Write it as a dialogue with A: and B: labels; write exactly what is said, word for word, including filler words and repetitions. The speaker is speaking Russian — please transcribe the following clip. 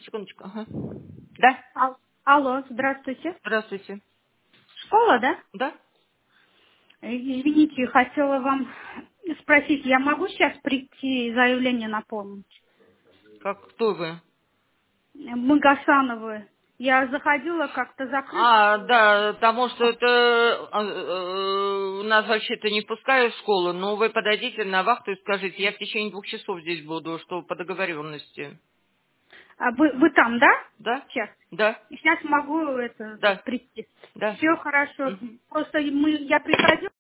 A: Секундочку, ага. Да?
B: Ал- Алло, здравствуйте.
A: Здравствуйте.
B: Школа, да?
A: Да?
B: Э, Извините, хотела вам спросить, я могу сейчас прийти и заявление наполнить?
A: Как, кто вы?
B: Э, Мы Гасановы. Я заходила, как-то закрыто
A: А,
B: было.
A: да, потому что это э, э, нас вообще-то не пускают в школу, но вы подойдите на вахту и скажите, я в течение двух часов здесь буду, что по договоренности.
B: А вы, вы там, да?
A: Да?
B: Сейчас.
A: Да?
B: Сейчас могу это
A: Да?
B: прийти.
A: Да?
B: Все хорошо.
A: Мгм.
B: Просто мы, я приходила.